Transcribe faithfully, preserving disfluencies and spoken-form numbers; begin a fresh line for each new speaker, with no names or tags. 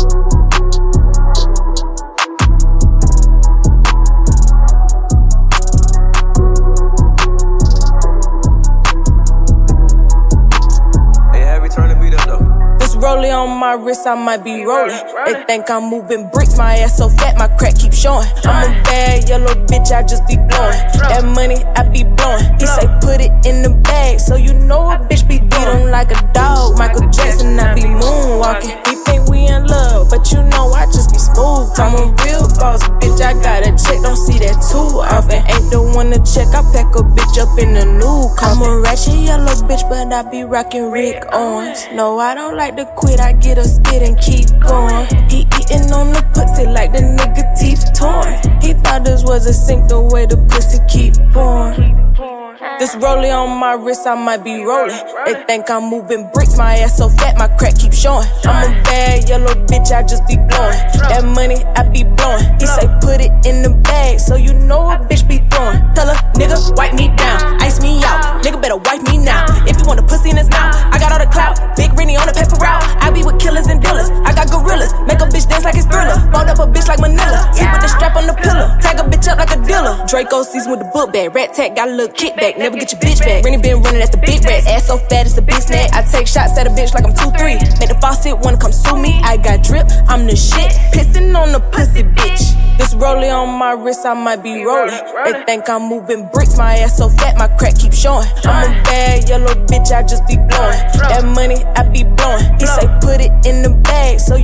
Rollie on my wrist, I might be rolling. They think I'm moving bricks, my ass so fat, my crack keep showing. I'm a bad yellow bitch, I just be blowing. That money, I be blowing. He say put it in the bag, so you know a bitch be beat on like a dog. Michael Jackson, I be moonwalking. He think we in love, but you know I just be smooth. I'm a real boss, bitch, I got a check, don't see that too often. Ain't the one to check, I pack a bitch up in the new coffin. I'm a ratchet yellow bitch, but I be rockin' Rick Owens. No, I don't like to quit, I get a spit and keep going. He eatin' on the pussy like the nigga teeth torn. He thought this was a sink, the way the pussy keep pouring. This rollie on my wrist, I might be rolling. They think I'm moving bricks, my ass so fat, my crack keep showing. I'm a bad yellow bitch, I just be blowing. That money, I be blowing. He say put it in the bag, so you know a bitch be throwing. Tell a nigga, wipe me down, ice me out. Nigga better wipe me now. If you want a pussy in his mouth, I got all the clout. Big Rennie on the paper route. I be with killers and dealers. I got gorillas, make a bitch dance like it's Thriller. Rolled up a bitch like Manila. Sleep with the strap on the pillow. Tag a bitch up like a dealer. Draco season with the book bag. Rat tag got a little kickback. Never get your bitch back. Rennie been running at the big rats. Ass so fat it's a bitch snack. I take shots at a bitch like I'm two three. Make the faucet wanna come sue me. I got drip, I'm the shit. Pissing on the pussy bitch. This rollie on my wrist, I might be rolling. They think I'm moving bricks, my ass so fat, my crack keep showing. I'm a bad yellow bitch, I just be blowing. That money, I be blowing. He say put it in the bag, so